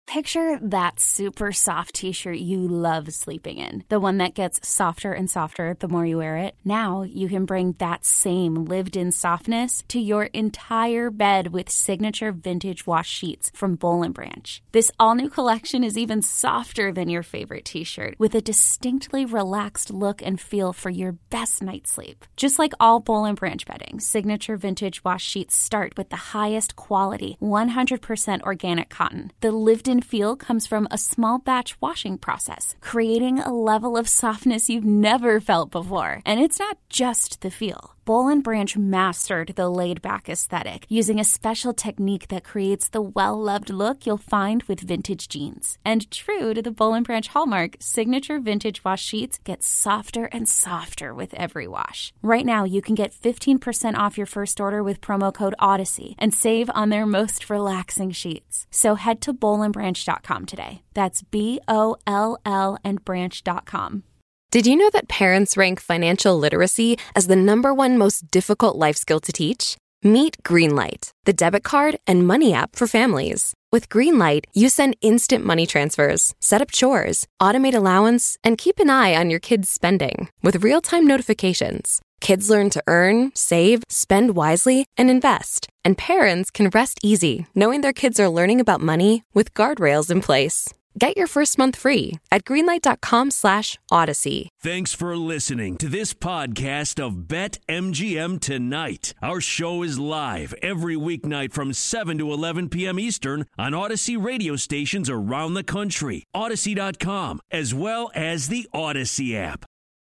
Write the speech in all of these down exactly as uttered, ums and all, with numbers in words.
Picture that super soft t-shirt you love sleeping in. The one that gets softer and softer the more you wear it. Now you can bring that same lived-in softness to your entire bed with signature vintage wash sheets from Boll and Branch. This all-new collection is even softer than your favorite t-shirt, with a distinctly relaxed look and feel for your best night's sleep. Just like all Boll and Branch bedding, signature vintage wash sheets start with the highest quality, one hundred percent organic cotton. The lived-in feel comes from a small batch washing process, creating a level of softness you've never felt before. And it's not just the feel. Boll and Branch mastered the laid-back aesthetic using a special technique that creates the well-loved look you'll find with vintage jeans. And true to the Boll and Branch hallmark, signature vintage wash sheets get softer and softer with every wash. Right now, you can get fifteen percent off your first order with promo code Odyssey and save on their most relaxing sheets. So head to boll and branch dot com today. That's B O L L and branch dot com. Did you know that parents rank financial literacy as the number one most difficult life skill to teach? Meet Greenlight, the debit card and money app for families. With Greenlight, you send instant money transfers, set up chores, automate allowance, and keep an eye on your kids' spending with real-time notifications. Kids learn to earn, save, spend wisely, and invest. And parents can rest easy knowing their kids are learning about money with guardrails in place. Get your first month free at greenlight.com slash odyssey. Thanks for listening to this podcast of BetMGM Tonight. Our show is live every weeknight from seven to eleven p.m. Eastern on Odyssey radio stations around the country, Odyssey dot com, as well as the Odyssey app.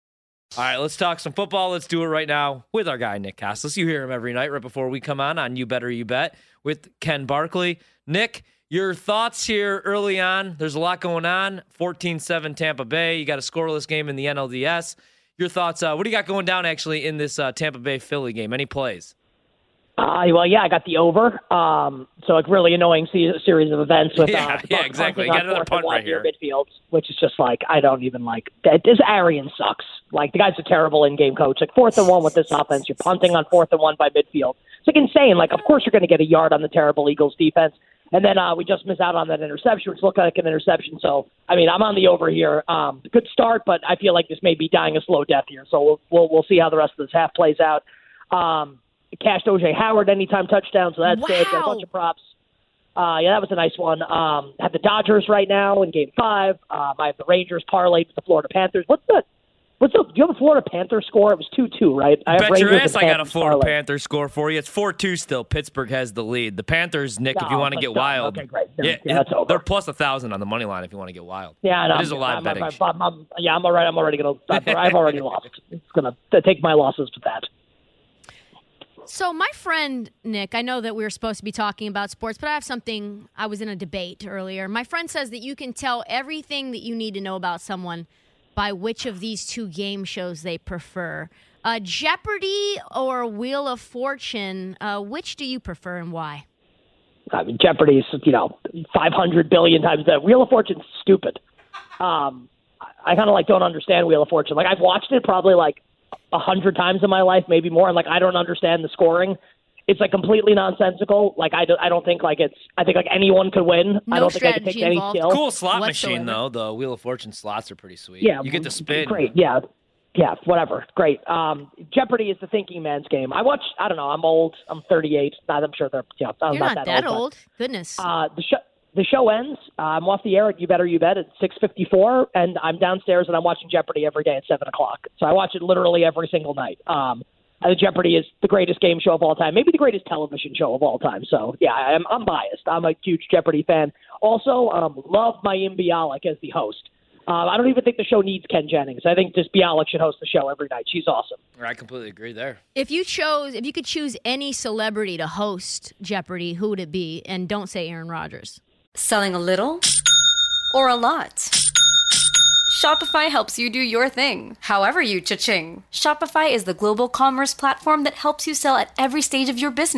All right, let's talk some football. Let's do it right now with our guy, Nick Costas. You hear him every night right before we come on on You Better You Bet with Ken Barkley. Nick, your thoughts here early on. There's a lot going on. fourteen seven Tampa Bay. You got a scoreless game in the N L D S. Your thoughts, uh, what do you got going down actually in this uh, Tampa Bay-Philly game? Any plays? Uh, well, yeah, I got the over. Um, so a really annoying se- series of events with yeah, uh, yeah, exactly. You got another punt right here. Midfield, which is just like, I don't even like that. This Arian sucks. Like, the guy's a terrible in-game coach. Like, fourth and one with this offense, you're punting on fourth and one by midfield. It's like insane. Like, of course you're going to get a yard on the terrible Eagles defense. And then uh, we just miss out on that interception, which looked like an interception. So, I mean, I'm on the over here. Um, good start, but I feel like this may be dying a slow death here. So we'll we'll, we'll see how the rest of this half plays out. Um, cashed O J Howard anytime touchdown, so that's wow. good. Got a bunch of props. Uh, yeah, that was a nice one. Um, have the Dodgers right now in Game Five. Um, I have the Rangers parlayed with the Florida Panthers. What's the What's the? Do you have a Florida Panther score? It was two two, right? I have Bet Rangers your ass and I got a Panthers Florida parlay. Panther score for you. It's four two still. Pittsburgh has the lead. The Panthers, Nick, No, if you want to but get no, wild. okay, great. Yeah, Yeah, that's over. They're plus one thousand on the money line if you want to get wild. Yeah, no, it is a live I'm, betting. I'm, I'm, I'm, yeah, I'm already. I'm already gonna. I've already lost. It's gonna take my losses with that. So my friend, Nick, I know that we were supposed to be talking about sports, but I have something. I was in a debate earlier. My friend says that you can tell everything that you need to know about someone by which of these two game shows they prefer. Uh, Jeopardy or Wheel of Fortune, uh, which do you prefer and why? I mean, Jeopardy's, you know, five hundred billion times that. Wheel of Fortune's stupid. Um, I, I kind of like don't understand Wheel of Fortune. Like, I've watched it probably like a hundred times in my life, maybe more. And like, I don't understand the scoring. It's like completely nonsensical. Like, I, do, I don't think like it's, I think like anyone could win. No I don't think I could strategy take any involved. skill. Cool slot whatsoever. machine, though. The Wheel of Fortune slots are pretty sweet. Yeah. You get to spin. Great. Yeah. Yeah. Whatever. Great. Um, Jeopardy is the thinking man's game. I watch, I don't know. I'm old. I'm thirty-eight. I'm sure they're, you know, I'm You're not, not that, that old. old. Goodness. But, uh, the show, the show ends. Uh, I'm off the air at You Better You Bet at six fifty-four, and I'm downstairs and I'm watching Jeopardy every day at seven o'clock. So I watch it literally every single night. Um, I think Jeopardy is the greatest game show of all time, maybe the greatest television show of all time. So, yeah, I'm, I'm biased. I'm a huge Jeopardy fan. Also, um, love Mayim Bialik as the host. Uh, I don't even think the show needs Ken Jennings. I think just Bialik should host the show every night. She's awesome. I completely agree there. If you chose, if you could choose any celebrity to host Jeopardy, who would it be? And don't say Aaron Rodgers. Selling a little or a lot? Shopify helps you do your thing, however you cha-ching. Shopify is the global commerce platform that helps you sell at every stage of your business.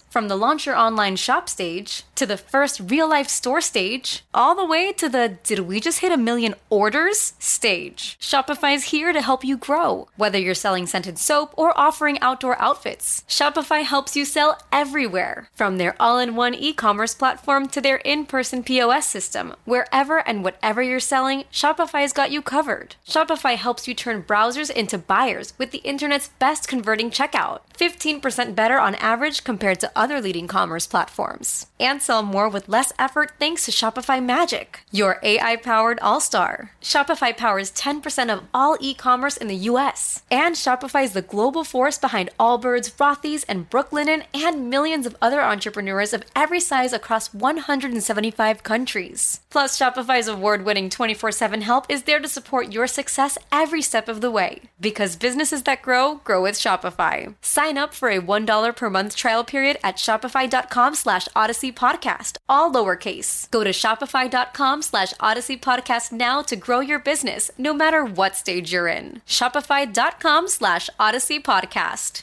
From the launch your online shop stage, to the first real-life store stage, all the way to the did we just hit a million orders stage. Shopify is here to help you grow. Whether you're selling scented soap or offering outdoor outfits, Shopify helps you sell everywhere. From their all-in-one e-commerce platform to their in-person P O S system, wherever and whatever you're selling, Shopify's got you covered. Shopify helps you turn browsers into buyers with the internet's best converting checkout. fifteen percent better on average compared to other leading commerce platforms. And sell more with less effort thanks to Shopify Magic, your A I-powered all-star. Shopify powers ten percent of all e-commerce in the U S. And Shopify is the global force behind Allbirds, Rothy's, and Brooklinen, and millions of other entrepreneurs of every size across one hundred seventy-five countries. Plus, Shopify's award-winning twenty-four seven help is there to support your success every step of the way. Because businesses that grow, grow with Shopify. Sign up for a one dollar per month trial period at shopify.com slash Odyssey Podcast, all lowercase. Go to shopify.com slash Odyssey Podcast now to grow your business, no matter what stage you're in. Shopify.com slash Odyssey Podcast.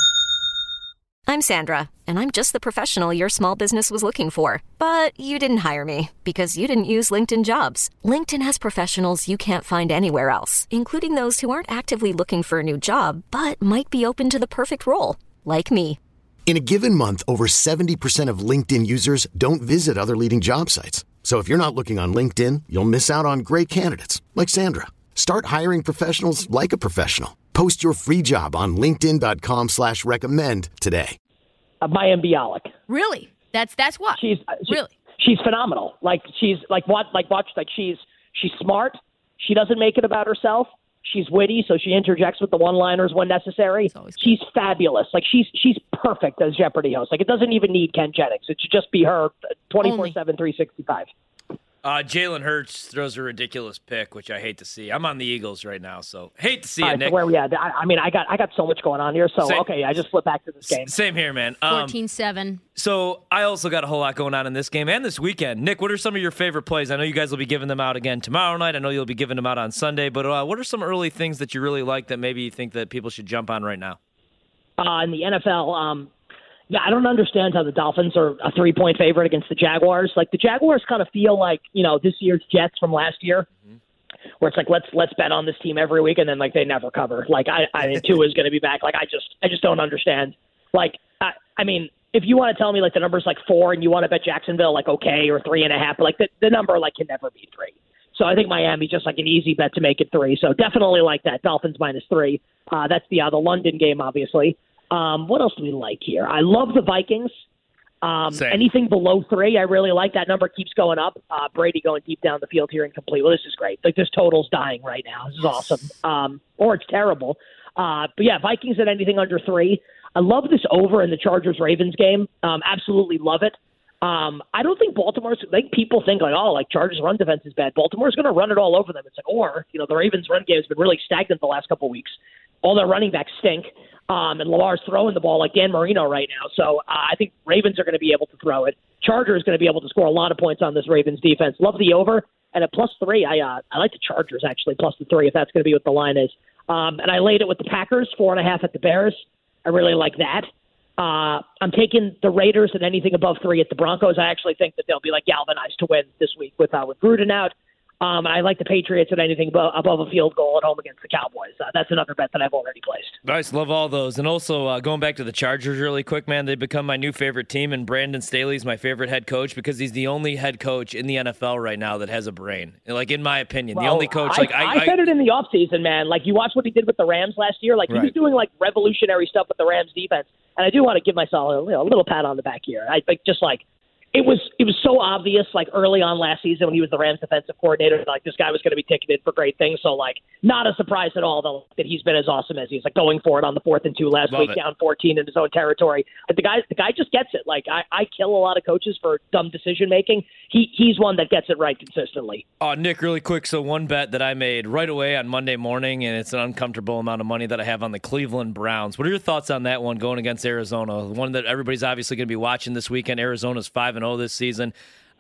I'm Sandra, and I'm just the professional your small business was looking for. But you didn't hire me because you didn't use LinkedIn Jobs. LinkedIn has professionals you can't find anywhere else, including those who aren't actively looking for a new job, but might be open to the perfect role, like me. In a given month, over seventy percent of LinkedIn users don't visit other leading job sites. So if you're not looking on LinkedIn, you'll miss out on great candidates like Sandra. Start hiring professionals like a professional. Post your free job on linkedin.com slash recommend today. Uh, Mayim Bialik. Really? That's that's what? She's she, really. She's phenomenal. Like she's like what like watch like she's she's smart. She doesn't make it about herself. She's witty, so she interjects with the one-liners when necessary. She's fabulous. Like she's she's perfect as Jeopardy host. Like it doesn't even need Ken Jennings. It should just be her twenty-four seven, three sixty-five. Uh, Jalen Hurts throws a ridiculous pick, which I hate to see. I'm on the Eagles right now, so hate to see All it, right, Nick. So where we at? I, I mean, I got I got so much going on here. So Same. okay, I just flipped back to this game. Same here, man. Um, fourteen seven. So I also got a whole lot going on in this game and this weekend. Nick, what are some of your favorite plays? I know you guys will be giving them out again tomorrow night. I know you'll be giving them out on Sunday. But uh, what are some early things that you really like that maybe you think that people should jump on right now? Uh, in the N F L, um, yeah, I don't understand how the Dolphins are a three-point favorite against the Jaguars. Like the Jaguars kind of feel like, you know, this year's Jets from last year, mm-hmm. where it's like let's let's bet on this team every week, and then like they never cover. Like I, I mean, Tua is going to be back. Like I just I just don't understand. Like I, I mean, if you want to tell me like the number's like four, and you want to bet Jacksonville like okay or three and a half, but like the, the number like can never be three. So I think Miami's just like an easy bet to make it three. So definitely like that. Dolphins minus three. Uh, that's the uh, the London game, obviously. Um, what else do we like here? I love the Vikings. Um, anything below three, I really like. That number keeps going up. Uh, Brady going deep down the field here incomplete. Well, this is great. Like this total's dying right now. This is awesome. Um, or it's terrible. Uh, but yeah, Vikings at anything under three. I love this over in the Chargers-Ravens game. Um, absolutely love it. Um, I don't think Baltimore's – like people think like, oh, like Chargers run defense is bad. Baltimore's going to run it all over them. It's like, or, you know, the Ravens run game has been really stagnant the last couple of weeks. All their running backs stink. Um, and Lamar's throwing the ball like Dan Marino right now. So uh, I think Ravens are going to be able to throw it. Chargers is going to be able to score a lot of points on this Ravens defense. Love the over. And at plus three, I uh, I like the Chargers, actually, plus the three, if that's going to be what the line is. Um, and I laid it with the Packers, four and a half at the Bears. I really like that. Uh, I'm taking the Raiders at anything above three at the Broncos. I actually think that they'll be like galvanized to win this week with, uh, with Gruden out. Um, and I like the Patriots at anything above, above a field goal at home against the Cowboys. Uh, that's another bet that I've already placed. Nice. Love all those. And also, uh, going back to the Chargers really quick, man, they've become my new favorite team, and Brandon Staley's my favorite head coach because he's the only head coach in the N F L right now that has a brain. Like, in my opinion, well, the only coach. I, like I, I said I, it in the offseason, man. Like, you watch what he did with the Rams last year. Like, he right. was doing, like, revolutionary stuff with the Rams defense. And I do want to give myself a, you know, a little pat on the back here. I like just, like, It was it was so obvious, like, early on last season when he was the Rams defensive coordinator, like, this guy was going to be ticketed for great things. So, like, not a surprise at all, though, that he's been as awesome as he's, like, going for it on the fourth and two last Love week, it. down fourteen in his own territory. But the guy, the guy just gets it. Like, I, I kill a lot of coaches for dumb decision-making. He He's one that gets it right consistently. Oh, Nick, really quick. So one bet that I made right away on Monday morning, and it's an uncomfortable amount of money that I have on the Cleveland Browns. What are your thoughts on that one going against Arizona? One that everybody's obviously going to be watching this weekend. Arizona's five and oh this season.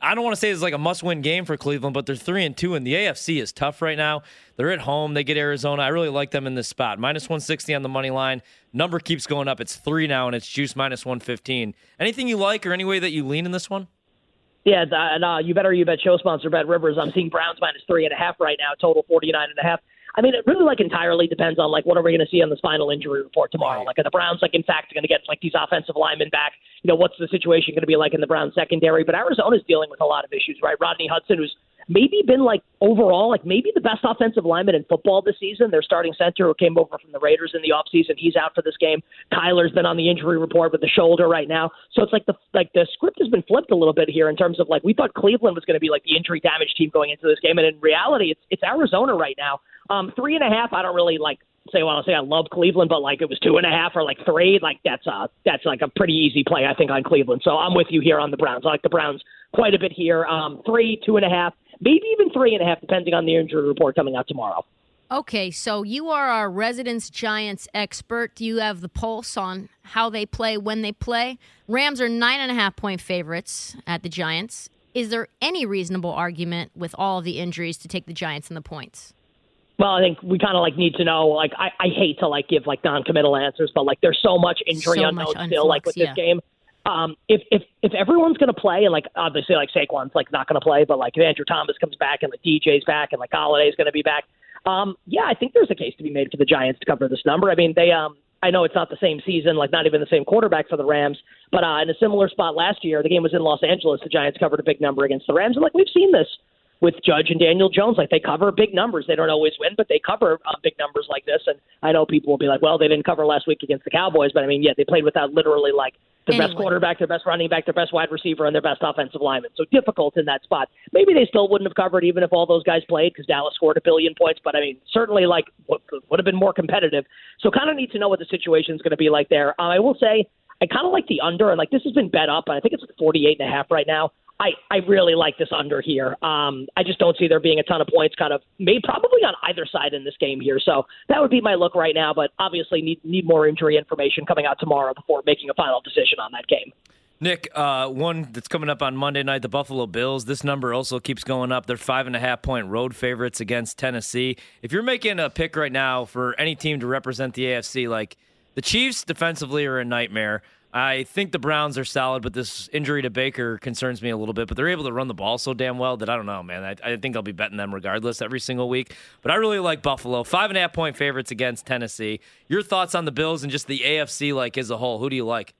I don't want to say it's like a must-win game for Cleveland, but they're three and two, and the A F C is tough right now. They're at home. They get Arizona. I really like them in this spot. minus one sixty on the money line. Number keeps going up. It's three now, and it's juice minus one fifteen. Anything you like or any way that you lean in this one? Yeah, and uh, you better you bet show sponsor Bet Rivers. I'm seeing Browns minus three and a half right now. Total forty-nine and a half. I mean, it really like entirely depends on like what are we going to see on this final injury report tomorrow. Right. Like, are the Browns like in fact going to get like these offensive linemen back? You know, what's the situation going to be like in the Browns secondary? But Arizona's dealing with a lot of issues, right? Rodney Hudson, who's maybe been like overall like maybe the best offensive lineman in football this season. Their starting center who came over from the Raiders in the offseason, he's out for this game. Kyler's been on the injury report with the shoulder right now. So it's like the like the script has been flipped a little bit here in terms of like we thought Cleveland was going to be like the injury damage team going into this game, and in reality, it's it's Arizona right now. Um, three and a half, I don't really like say, well, I'll say I love Cleveland, but like it was two and a half or like three, like that's uh that's like a pretty easy play, I think, on Cleveland. So I'm with you here on the Browns. I like the Browns quite a bit here. Um, three, two and a half, maybe even three and a half, depending on the injury report coming out tomorrow. Okay, so you are our Residence Giants expert. You have the pulse on how they play, when they play. Rams are nine and a half point favorites at the Giants. Is there any reasonable argument with all of the injuries to take the Giants and the points? Well, I think we kind of like need to know, like, I, I hate to like give like non-committal answers, but like there's so much injury so unknown much still, like with yeah. this game. Um, if, if, if everyone's going to play, and like, obviously like Saquon's like not going to play, but like if Andrew Thomas comes back and like D J's back and like Holiday's going to be back. Um, yeah, I think there's a case to be made for the Giants to cover this number. I mean, they, um, I know it's not the same season, like not even the same quarterback for the Rams, but uh, in a similar spot last year, the game was in Los Angeles. The Giants covered a big number against the Rams, and like we've seen this with Judge and Daniel Jones. Like they cover big numbers. They don't always win, but they cover uh, big numbers like this. And I know people will be like, well, they didn't cover last week against the Cowboys, but I mean, yeah, they played without literally like their anyway. best quarterback, their best running back, their best wide receiver, and their best offensive lineman. So difficult in that spot. Maybe they still wouldn't have covered even if all those guys played because Dallas scored a billion points, but I mean, certainly like would, would have been more competitive. So kind of need to know what the situation is going to be like there. Um, I will say I kind of like the under, and like this has been bet up, and I think it's forty-eight and a half right now. I, I really like this under here. Um, I just don't see there being a ton of points kind of made probably on either side in this game here. So that would be my look right now, but obviously need need more injury information coming out tomorrow before making a final decision on that game. Nick, uh, one that's coming up on Monday night, the Buffalo Bills. This number also keeps going up. They're five and a half point road favorites against Tennessee. If you're making a pick right now for any team to represent the A F C, like the Chiefs defensively are a nightmare. I think the Browns are solid, but this injury to Baker concerns me a little bit. But they're able to run the ball so damn well that I don't know, man. I, I think I'll be betting them regardless every single week. But I really like Buffalo. Five and a half point favorites against Tennessee. Your thoughts on the Bills and just the A F C like as a whole? Who do you like?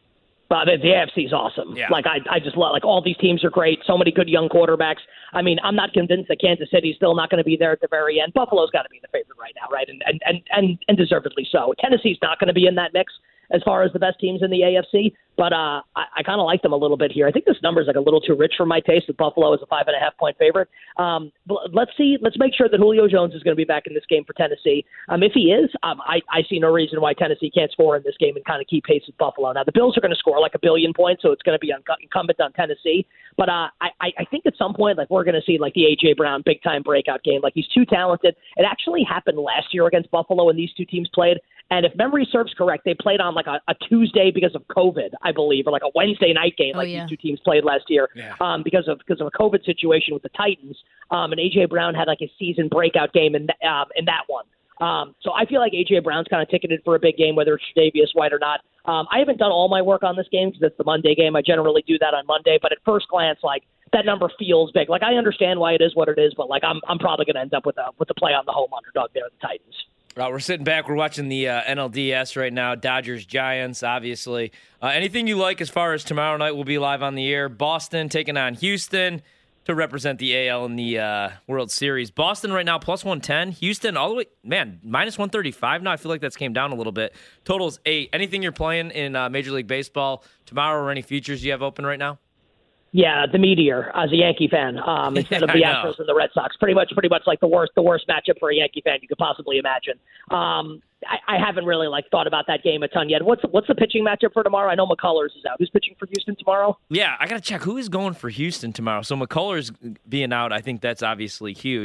Uh, the, the A F C is awesome. Yeah. Like I, I just love like all these teams are great. So many good young quarterbacks. I mean, I'm not convinced that Kansas City's still not going to be there at the very end. Buffalo's got to be the favorite right now, right? And and and and, and deservedly so. Tennessee's not going to be in that mix as far as the best teams in the A F C, but uh, I, I kind of like them a little bit here. I think this number is like a little too rich for my taste. With Buffalo as a five and a half point favorite. Um, but let's see. Let's make sure that Julio Jones is going to be back in this game for Tennessee. Um, if he is, um, I, I see no reason why Tennessee can't score in this game and kind of keep pace with Buffalo. Now the Bills are going to score like a billion points, so it's going to be incumbent on Tennessee. But uh, I, I think at some point, like we're going to see like the A J Brown big time breakout game. Like he's too talented. It actually happened last year against Buffalo when these two teams played. And if memory serves correct, they played on like a, a Tuesday because of COVID, I believe, or like a Wednesday night game, oh, like yeah. these two teams played last year, yeah. um, because of because of a COVID situation with the Titans. Um, and A J Brown had like a season breakout game in th- um, in that one. Um, so I feel like A J Brown's kind of ticketed for a big game, whether it's Tre'Davious White or not. Um, I haven't done all my work on this game because it's the Monday game. I generally do that on Monday, but at first glance, like that number feels big. Like I understand why it is what it is, but like I'm I'm probably going to end up with a with the play on the home underdog there, the Titans. Uh, we're sitting back. We're watching the uh, N L D S right now. Dodgers, Giants, obviously. Uh, anything you like as far as tomorrow night will be live on the air. Boston taking on Houston to represent the A L in the uh, World Series. Boston right now plus one ten. Houston all the way, man, minus one thirty-five now. I feel like that's came down a little bit. Total's eight. Anything you're playing in uh, Major League Baseball tomorrow or any futures you have open right now? Yeah, the Meteor as a Yankee fan, um, instead of the Astros and the Red Sox. Pretty much, pretty much like the worst, the worst matchup for a Yankee fan you could possibly imagine. Um, I, I haven't really like thought about that game a ton yet. What's what's the pitching matchup for tomorrow? I know McCullers is out. Who's pitching for Houston tomorrow? Yeah, I gotta check who is going for Houston tomorrow. So McCullers being out, I think that's obviously huge.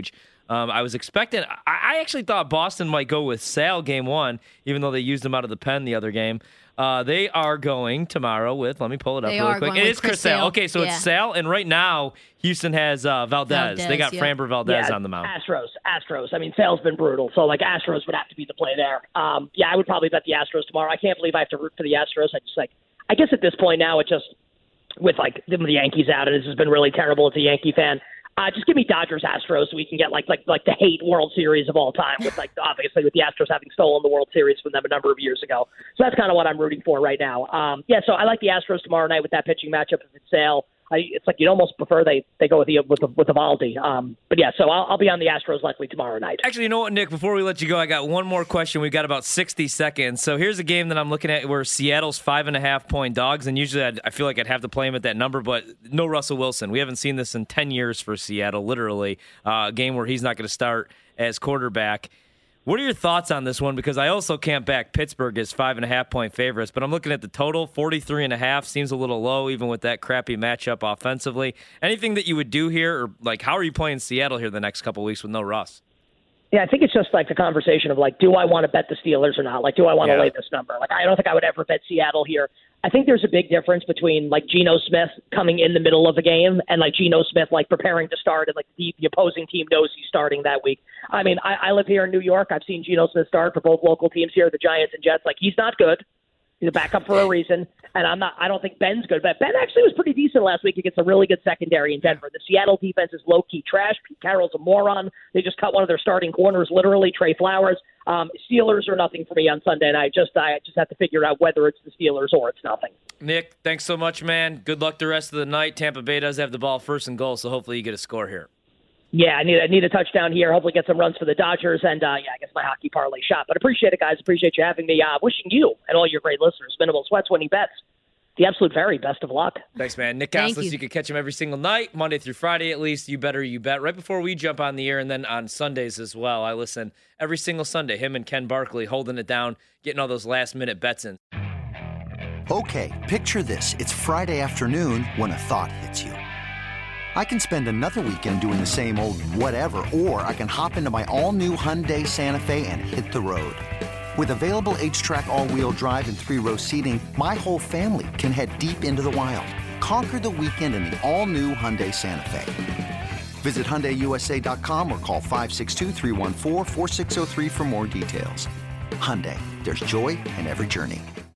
Um, I was expecting, I, I actually thought Boston might go with Sale game one, even though they used him out of the pen the other game. Uh, they are going tomorrow with, let me pull it up they really are quick. Going It with is Chris Sale. Sale. Okay, so yeah. it's Sale, and right now Houston has uh, Valdez. Valdez. They got yeah. Framber Valdez yeah, on the mound. Astros, Astros. I mean, Sale's been brutal, so like Astros would have to be the play there. Um, yeah, I would probably bet the Astros tomorrow. I can't believe I have to root for the Astros. I just like, I guess at this point now, it just with like the Yankees out, and this has been really terrible as a Yankee fan. Uh, just give me Dodgers Astros so we can get like like like the hate World Series of all time with like obviously with the Astros having stolen the World Series from them a number of years ago. So that's kind of what I'm rooting for right now. Um, yeah, so I like the Astros tomorrow night with that pitching matchup if it's Sale. I, it's like you'd almost prefer they, they go with the with the, with the Valdi. Um, but yeah, so I'll, I'll be on the Astros likely tomorrow night. Actually, you know what, Nick? Before we let you go, I got one more question. We've got about sixty seconds. So here's a game that I'm looking at where Seattle's five and a half point dogs, and usually I'd, I feel like I'd have to play him at that number, but no Russell Wilson. We haven't seen this in ten years for Seattle, literally. Uh, a game where he's not going to start as quarterback. What are your thoughts on this one? Because I also can't back Pittsburgh as five and a half point favorites, but I'm looking at the total, forty-three and a half seems a little low, even with that crappy matchup offensively. Anything that you would do here, or like how are you playing Seattle here the next couple of weeks with no Russ? Yeah, I think it's just like the conversation of like, do I want to bet the Steelers or not? Like, do I want to Yeah. lay this number? Like, I don't think I would ever bet Seattle here. I think there's a big difference between like Geno Smith coming in the middle of a game and like Geno Smith like preparing to start and like the, the opposing team knows he's starting that week. I mean, I, I live here in New York. I've seen Geno Smith start for both local teams here, the Giants and Jets. Like, he's not good. He's a backup for a reason. And I'm not, I don't think Ben's good, but Ben actually was pretty decent last week against a really good secondary in Denver. The Seattle defense is low-key trash. Pete Carroll's a moron. They just cut one of their starting corners, literally, Trey Flowers. Um, Steelers are nothing for me on Sunday night. Just, I just have to figure out whether it's the Steelers or it's nothing. Nick, thanks so much, man. Good luck the rest of the night. Tampa Bay does have the ball first and goal, so hopefully you get a score here. Yeah, I need, I need a touchdown here. Hopefully get some runs for the Dodgers. And, uh, yeah, I guess my hockey parlay shot. But appreciate it, guys. Appreciate you having me. Uh, wishing you and all your great listeners, Minimal Sweats, winning bets, the absolute very best of luck. Thanks, man. Nick Thank Costas, you. you can catch him every single night, Monday through Friday at least. You better, you bet. Right before we jump on the air, and then on Sundays as well. I listen every single Sunday. Him and Ken Barkley holding it down, getting all those last-minute bets in. Okay, picture this. It's Friday afternoon when a thought hits you. I can spend another weekend doing the same old whatever, or I can hop into my all-new Hyundai Santa Fe and hit the road. With available H-Track all-wheel drive and three-row seating, my whole family can head deep into the wild. Conquer the weekend in the all-new Hyundai Santa Fe. Visit Hyundai U S A dot com or call five six two, three one four, four six zero three for more details. Hyundai, there's joy in every journey.